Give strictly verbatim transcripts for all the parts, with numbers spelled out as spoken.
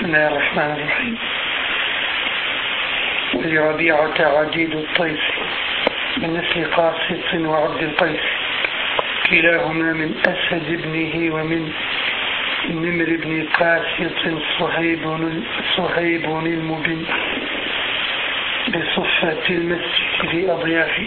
الله الرحمن الرحيم. ولربيعة عديد الطيف من نسل قاسط وعبد القيس، كلاهما من أسد ابنه ومن نمر بن قاسط صهيب صهيب المبن بصفة المسجد في أضياف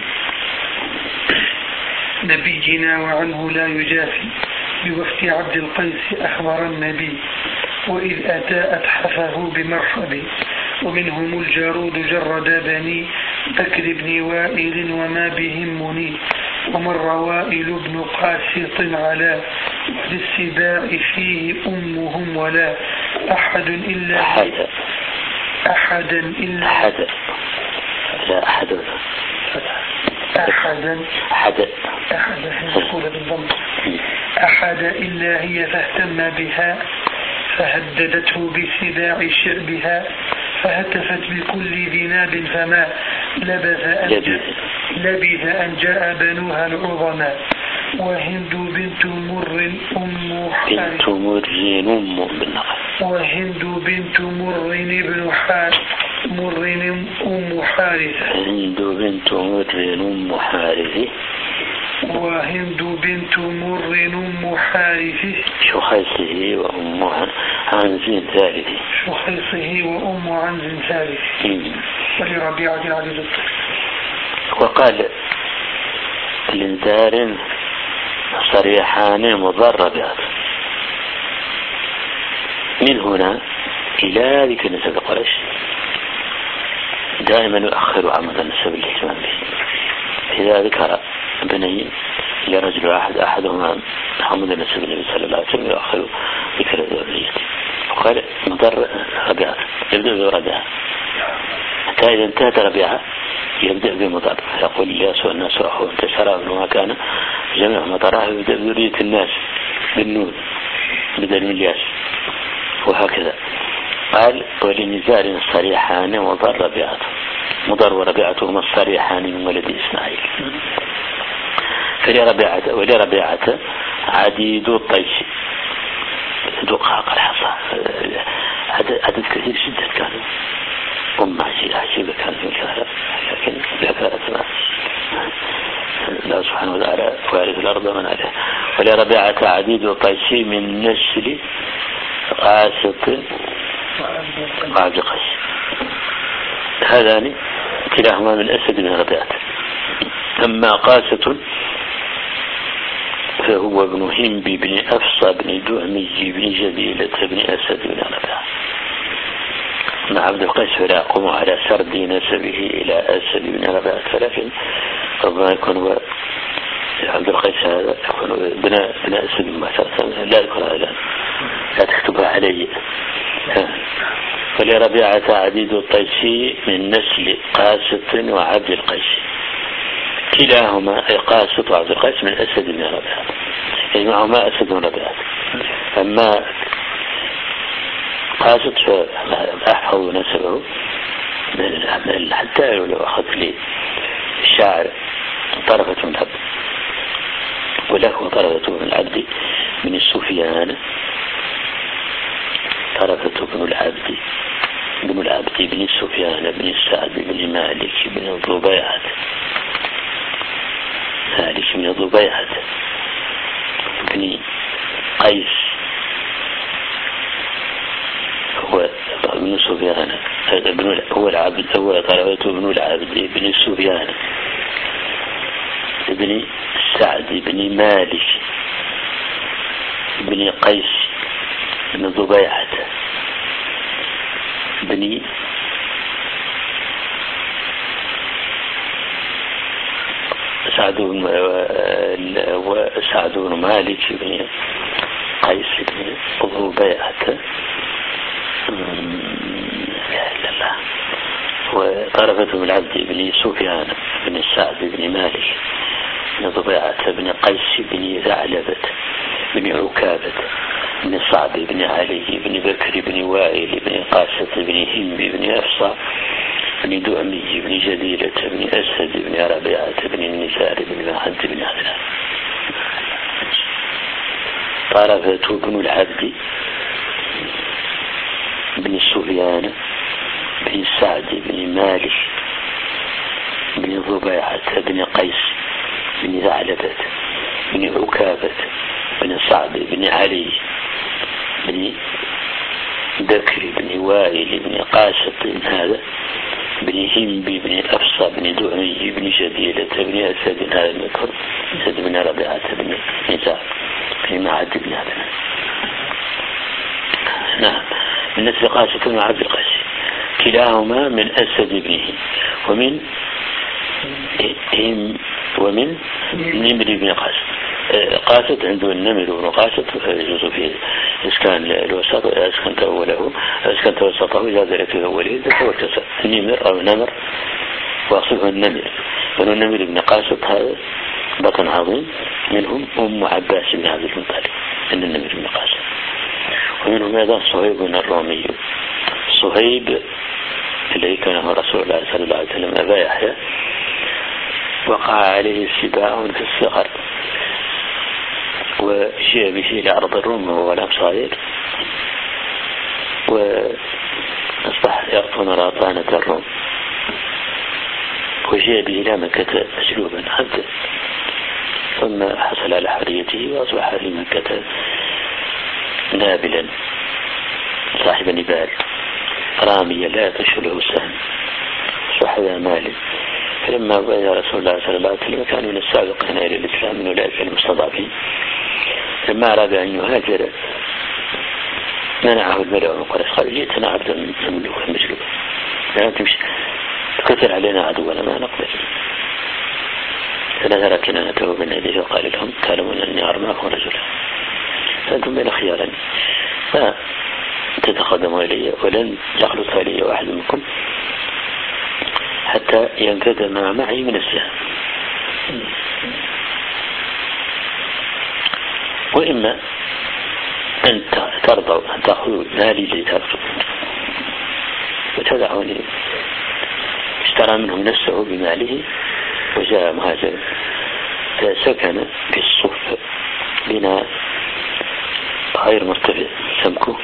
نبينا وعنه لا يجافي. بوفد عبد القيس أخبر النبي، وإذ أتى أتحفه بمرحب. ومنهم الجارود جرد بني بكر بن وائل وما بهم مني. ومر وائل بن قاسط على للسباع فيه أمهم ولا أحد إلا أحد أحدا إلا أحد لا أحد أحدا أحد أحدا يقول بالضم أحد إلا هي فاهتم بها، فهددته بسباع شربها. فهتفت بكل ذناب فما لبث أن, لبث أن جاء بنوها العظماء. وهند بنت مر أم بنت مر أم وهند بنت مر ابن حارث مر أم حارثة هند بنت مر أم حارثة وهند بنت مر أم حارثة شخيصه وأم عنز ثالث شخيصه وأم عنز ثالث. ولربيعة عديد الطيف. وقال الانذار صريحان مضربات. من هنا إلى ذكر نسب قريش دائما يؤخر عمد النسب الاهتمام به. إذا ذكر بني لرجل واحد أحدهما عمد النسب النبي صلى الله عليه وسلم يؤخر ذكر ذريته. وقال مضر ربيعة يبدأ بربيعة حتى إذا انتهت ربيعة يبدأ بمضر، يقول ليسوء الناس أخوه انتشر وما كان جميع مضراه يبدأ بذرية الناس بالنون بدل من الياس وهكذا. قال ولنزار صريحان وضر ربيعة مضر وربيعتهما الصريحان من ولد إسماعيل. فلربيعة ولربيعة عديد الطيش دقاق الحصى عدد كثير جدا كانوا أم عجيبة كانت من كهرب، لكن ذكرت ما الله سبحانه وتعالى وارث الأرض من عليها. ولربيعة عديد الطيش من نسل قاسط وعبد قيس، هذان كلاهما من أسد بن ربيعة. أما قاسط فهو ابن همبي بن أفصى بن دعمي بن جبيلة بن أسد بن ربيعة. مع عبد القيس فلا يقوم على سرد نسبه إلى أسد بن ربيعة، لكن ربما يكون عبد القيس هذا يكون ابن ابن أسد مثلا، لا يكون هذا لا تكتبها علي. فلربيعة عديد الطيسي من نسل قاسط وعبد القيس، كلاهما أي قاسط وعبد القيس من أسد بن ربيعة، يجمعهما أسد بن ربيعة. أما قاسط فأحفظ نسبه حتى لو أخذت لي الشاعر طرفة من العبد، وله طرفة من العبد من السفيان، طرفة بن العبد بن العبد بن السفيان بن السعد بن مالك بن الضبيعة مالك بن الضبيعة بن قيس هو ابن سفيان هو العبد هو طرفة بن العبد بن السفيان بن سعد بن مالك بن قيس بن ضبيعة بن سعد بن وسعد بن مالك بن قيس بن ضبيعة لا إلا الله. وطرفة بن العبد بن سفيان بن سعد بن مالك بن ضبيعة بن قيس بن ثعلبة بن عكابة بن صعب بن علي بن بكر بن وائل بن قاسط بن هم بن أفصى بن دعمي بن جديلة بن أسد بن ربيعة بن النزار بن محد بن عدنان. طرفة بن العبد بن سفيان بن سعد بن مالك بن ضبيعة بن قيس بن ثعلبة بن عكابة بن سعد بن علي بن بكر بن وائل بن قاسط بن هذا بن هنبي بن أفصى بن دعي بن جديلة بن أسد هذا المذكر أسد بن ربيعة بن نزار بن معد بن هذا. نعم، من نسل قاسط مع عبد القيس كلاهما من أسد بنه ومن هم ومن نمر بن قاسط. قاسط عنده النمر بن قاسط يجوز في إسكان الوسط وإسكان أوله إسكان توسطه إذا ذلك في أوله هو النمر أو نمر وأصله النمر. بنو النمر بن قاسط هذا بطن عظيم، منهم أم عباس بن عبد المطلب أن النمر بن قاسط. ومنهم أيضا صهيب بن الرومي، صهيب الذي كان هو رسول الله صلى الله عليه وسلم أبا يحيى، وقع عليه سباع في الصغر وجاء به إلى أرض الروم وهو لم صغير، وأصبح يقطن راطانة الروم، وجاء به إلى مكة مسلوبا عبدا، ثم حصل على حريته وأصبح في مكة نابلا صاحب نبال راميا لا تشله السهم صاحب مال. فلما بين رسول الله صلى الله عليه وسلم كان من السابقين إلى الإسلام من أولئك المستضعفين، لما أراد أن يهاجر منعه الملأ من قريش قال جئتنا عبدا من مملوك مسلوب لا تمشي كثر علينا عدونا ما نقبل. فنظر كنانته بين يديه وقال لهم تعلمون أني أرماكم رجلا فأنتم بين خيارين لا تتقدموا إلي ولن يخلص إلي واحد منكم حتى ينكد ما معي من السهم، وإما أن ترضوا أن تأخذوا مالي لتأخذوا وتدعوني. اشترى منهم نفسه بماله وجاء مهاجر فسكن في الصف بناء غير مرتفع سمكه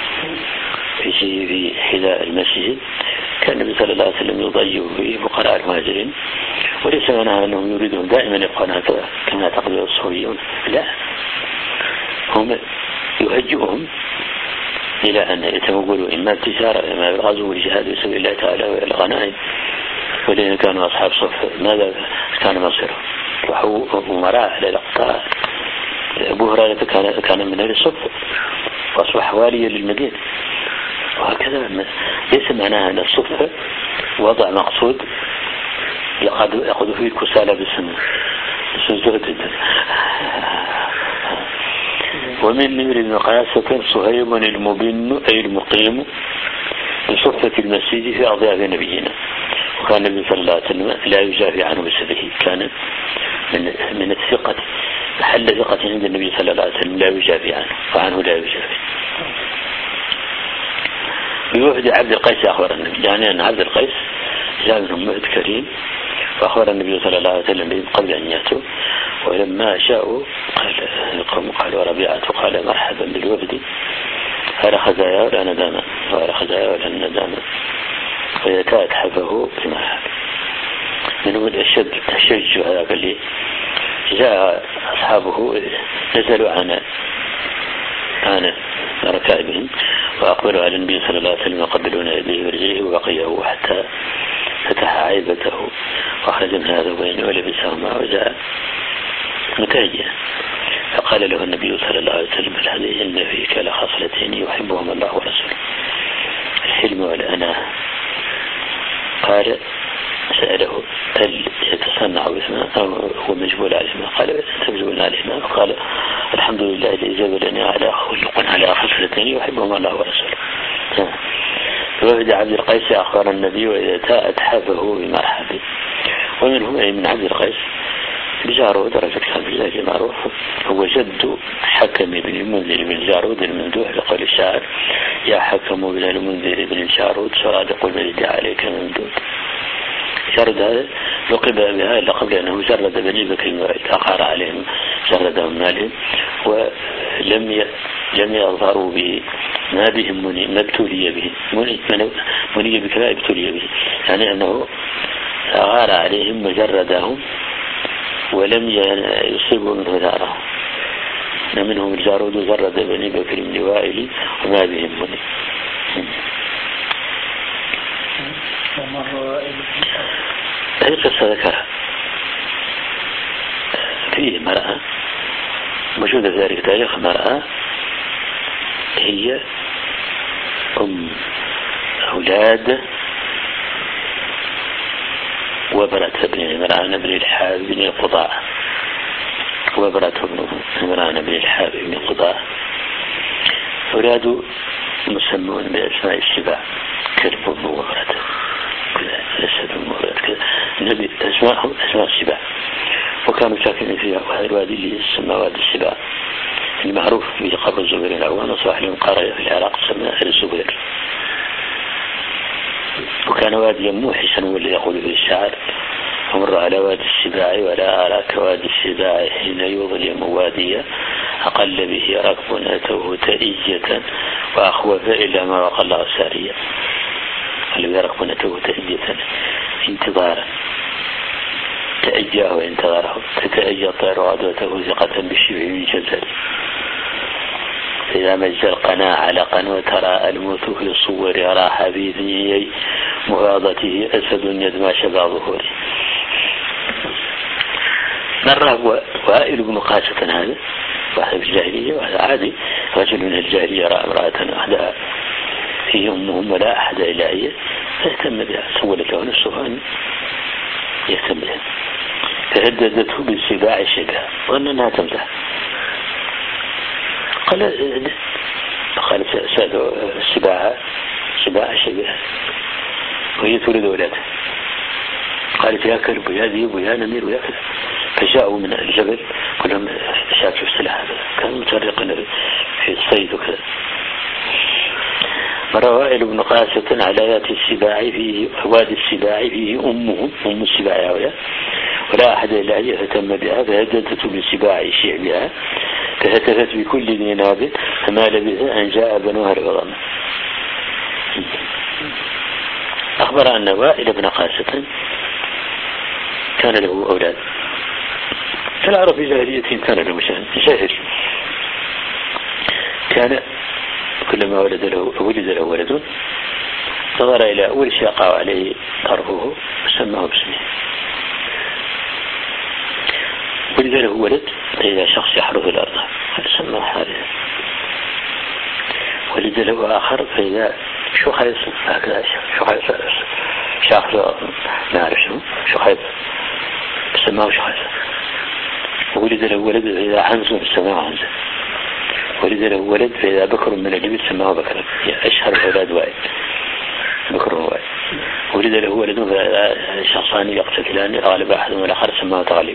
في حذاء المسجد. كان النبي صلى الله عليه وسلم يضيف به فقراء المهاجرين، وليس معناها أنهم يريدون دائما يبقون هكذا كما يعتقد الصهيونيون، لا، هم يهجئهم إلى أن يتمولوا إما التجارة إما الغزو والجهاد في سبيل الله تعالى والغنائم. والذين كانوا أصحاب صف ماذا كان مصيرهم؟ وحوا أمراء على الأقطار. أبو هريرة كان كان من أهل الصف وأصبح واليا للمدينة، وهكذا. ليس معناها أن الصف وضع مقصود يأخذ فيه الكسالى بالسنة الزهد. ومن نمر بن قاسة صهيب المبن أي المقيم بصفة المسجد في أضياف نبينا، وكان النبي صلى الله عليه وسلم لا يجافي عنه بسبه، كان من من الثقة محل ثقة عند النبي صلى الله عليه وسلم لا يجافي عنه وعنه لا يجافي. بوفد عبد القيس أخبر النبي، يعني أن عبد القيس جاء منهم وفد كريم، فأخبر النبي صلى الله عليه وسلم بهم قبل أن يأتوا، ولما جاءوا قال القوم قالوا ربيعة قال مرحبا بالوفد هل خزايا ولا ندامة ولا خزايا ولا ندامة ويكاد حفه بمرحب. منهم الأشد تشجع هذا اللي جاء أصحابه نزلوا عن عن ركائبهم وأقبلوا على النبي صلى الله عليه وسلم يقبلون يديه ورجليه وبقيه حتى فتح عيبته وأخرج من هذا وين ولبسهما وجاء متهجئا، فقال له النبي صلى الله عليه وسلم هذه إن فيك لخصلتين يحبهما الله ورسوله الحلم والأناة. قال سأله هل يتصنع بهما أو هو مجبول عليهما؟ قال أنت مجبول عليهما. قال الحمد لله الذي جبلني على خلق على خصلتين يحبهما الله ورسوله. فوفد عبد القيس أخبر النبي وإذا تاءت حفه بمرحبه. ومنهم أي من عبد القيس بجارود درجة كان بالله معروف، هو جد حكم بن المنذر بن جارود الممدوح لقول الشاعر يا حكم بن المنذر بن جارود سرادق الملك عليك ممدود. جارود هذا لقب بها إلا قبل أنه جرد بني بكر وإذ أقار عليهم جردهم مالهم، ولم لم يظهروا ما بهم مني ما ابتلي به مني مني بكلا ابتلي به يعني أنه أغار عليهم وجردهم ولم يصيبوا منه ثارهم منهم الجارود جرد بني بكر بن وائل وما بهم مني. هذه قصة ذكرها فيه مرأة موجودة في ذلك تاريخ مرأة هي أم أولاد وبرت ابن عمران بن الحاب بن قضاء وبرت ابن عمران بن الحاب بن قضاء أولاد مسمون بأسماء السباع كلب وبرت كذا أسد وبرت كذا النبي أسماءهم أسماء السباع وكانوا ساكنين فيها وهذا الوادي اللي يسمى وادي السباع المعروف في قبر الزبير العوان وصاحب لهم قرية في العراق سمى الزبير وكان واديا موحشا واللي يقول به الشاعر ومر على وادي السباع ولا أراك وادي السباع حين يظلم واديا أقل به ركب أتوه تئية وأخوف إلا ما وقل ساريا الذي ركب أتوه تئية انتظارا تأجاه وانتظاره تتأجى الطير وعدوته ثقة بالشبع من جزل إذا مجد القناة علقا وترى الموت في الصور راح بذنيي مغاضته أسد يدمى شبع ظهوري. مرة وائل بن قاسة هذا واحد في الجاهلية وهذا عادي رجل من الجاهلية رأى امرأة وحدها فيه أمهم ولا أحد إلهية فاهتم بها سولت له نفسه أن يهتم بها فهددته بالسباع شبها ظن أنها تمزح قال قال سألوا السباع سباع شبها وهي تريد أولاده قالت يا كلب يا ذيب يا نمير ويا كذا فجاءوا من الجبل كلهم شافوا السلاح هذا كانوا متفرقين في الصيد وكذا. مر وائل بن قاسة على ذات السباع فيه وادي السباع فيه أمهم أم السباع هؤلاء ولا أحد إلا هي فتم بها فهددت بسباع شعبها فهتفت بكل ذي ناب فما لبث أن جاء بنوها العظام. أخبر أن وائل بن قاسة كان له أولاد فالعرب في جاهلية كان له مشان جاهل كان كلما ولد له ولد له ولد نظر إلى أول شيء قاو عليه طرفه وسماه باسمه ولد له ولد إذا شخص يحرث الأرض سماه حارث ولد له آخر فإذا شو خيص هكذا شو خيص شخص ما أعرف شو شو خيص سماه شو خيص ولد له ولد إذا عنز سماه عنز ولد له ولد فإذا بكر من الجبل سماه بكر أشهر الأولاد وائل بكر وائل ولد له ولد فإذا شخصان يقتتلان غالب أحدهم والآخر سماه تغلب.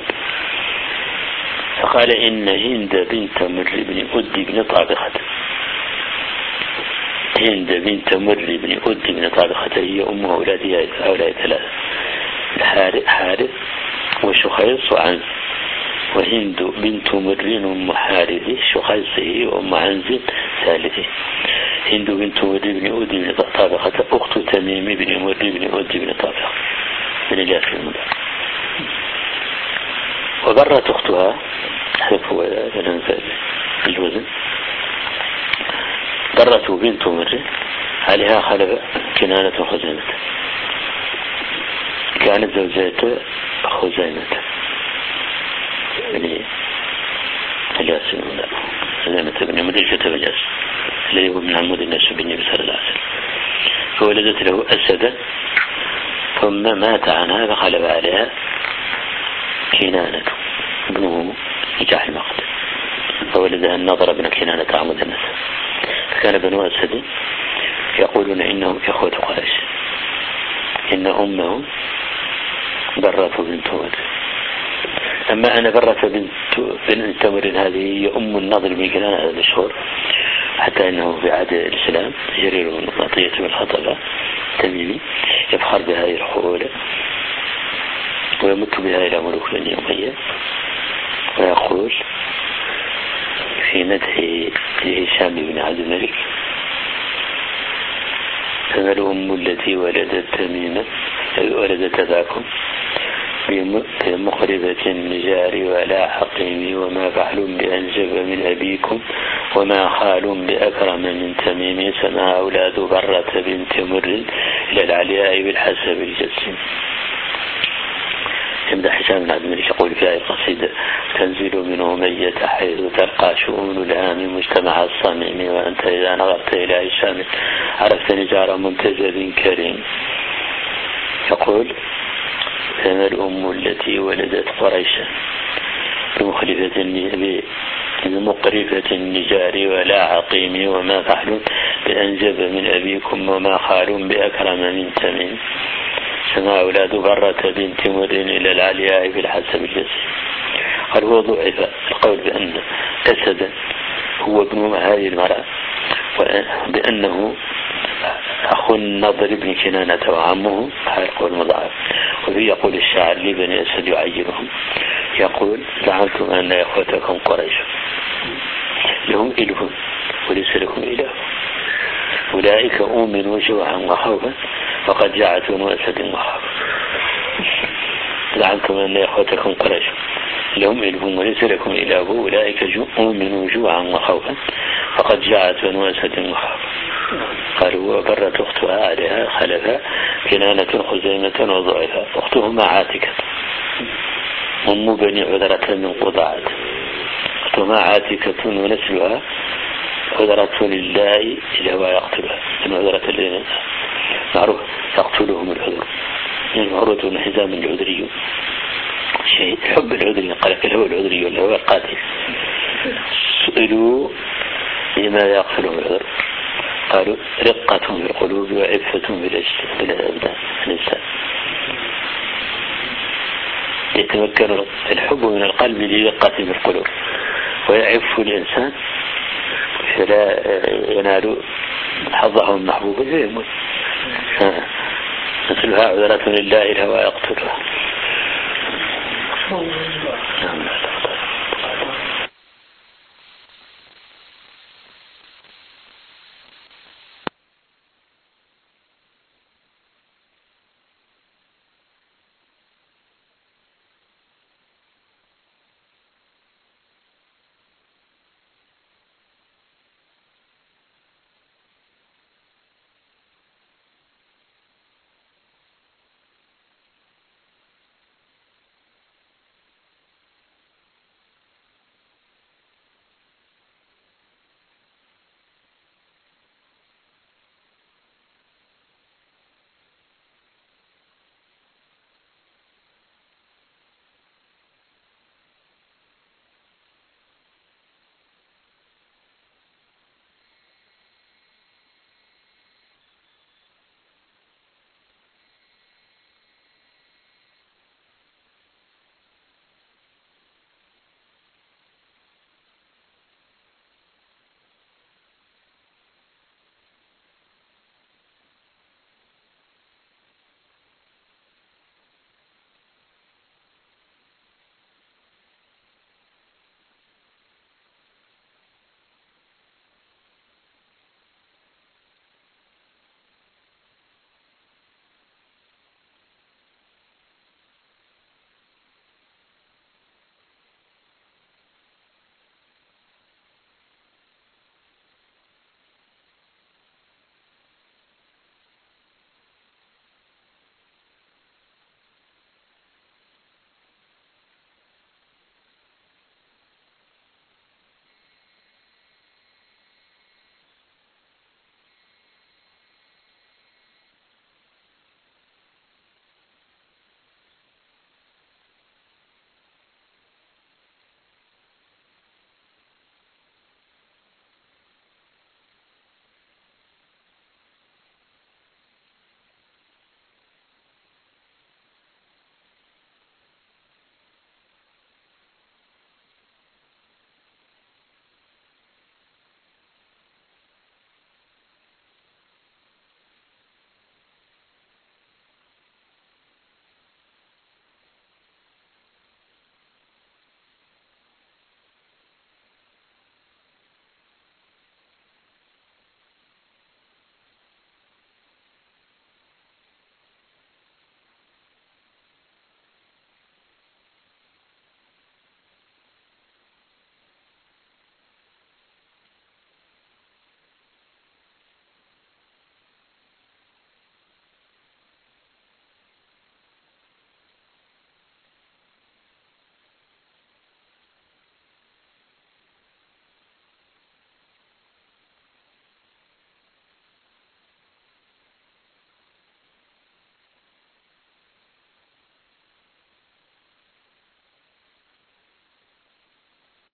فقال إن هند بنت مر بن أدي بن طابخة هند بنت مر بن أدي بن طابخة هي أم أولادها هؤلاء ثلاثة الحارث حارث وشخيص وعنز وهند بنت مر أم حارث شخيصه وأم عنز ثالثه هند بنت مر بن أدي بن طابخة أخت تميم بن مر بن أدي بن طابخة من الياس المدى. وبرت أختها حذف الأنفال الوزن برت بنت مر عليها خلف كنانة خزيمة كانت زوجة خزيمة يعني الياس المدى خزيمة بن مدرجة بجاس الذي هو من عمود الناس بن بسر العسل فولدت له أسدا ثم مات عنها فخلف عليها كنانة ابنه نجاح المقد فولدها النظر بن كنانة عمود الناس فكان بنو أسد يقولون إنهم إخوة قريش إن أمه برة بنت مر أما أنا برة بنت بنت مر هذه هي أم النضر بن كنانة هذا المشهور حتى أنه في عهد الإسلام جرير بن عطية بن الخطبة تميمي يفخر بهذه الخولة ويمت بها إلى ملوك بني أمية ويقول في مدح هشام بن عبد الملك فما الأم التي ولدت تميما ولدت ذاكم بمخربة النجار ولا حقيم وما فعل بأنجب من أبيكم وما خال بأكرم من تميم سما أولاد برة بنت مر إلى العلياء بالحسب الجسم. يمدح حسام بن عبد الملك يقول في آية القصيدة تنزل من أمية حيث تلقى شؤون الهام مجتمع الصميم وأنت إذا نظرت إلى هشام عرفت نجار منتجب كريم. يقول فما الأم التي ولدت قريشا بمخرفة بمقرفة النجار ولا عقيم وما فحل بأنجب من أبيكم وما خال بأكرم من تميم سما أولاد برة بنت مر إلى العلياء في الحسب الجسم. قال هو ضعف القول بأن أسدا هو ابن هذه المرأة بأنه أخو النضر بن كنانة وعمه هذا القول مضاعف. وفي يقول الشاعر لي بني أسد يعينهم يقول زعمتم أن إخوتكم قريش لهم إله وليس لكم إله أولئك أؤمنوا جوعا وخوفا فقد جاءت بنو أسد وخوفا. زعمتم أن إخوتكم قريش لهم إله وليس لكم إله أولئك أؤمنوا جوعا وخوفا فقد جاءت بنو أسد وخوفا. قالوا وبرت أختها عليها خلفا كنانة خزيمة وضعفا أختهما عاتكة أم بني عذرة من قضاعة أختهما عاتكة ونسلها عذرة لله إلى هو يقتلها من عذرة لله معروف يقتلهم العذر يعني عروة بن حزام العذري شيء حب العذري قال هو العذري ولا هو القاتل سئلوا لماذا يقتلهم العذر قالوا رقة في القلوب وعفة في الأبدان الإنسان يتمكن الحب من القلب لرقة في القلوب ويعف الإنسان فلا ينال حظه المحبوب فيموت. مثلها عذرة لله الهوى يقتلها.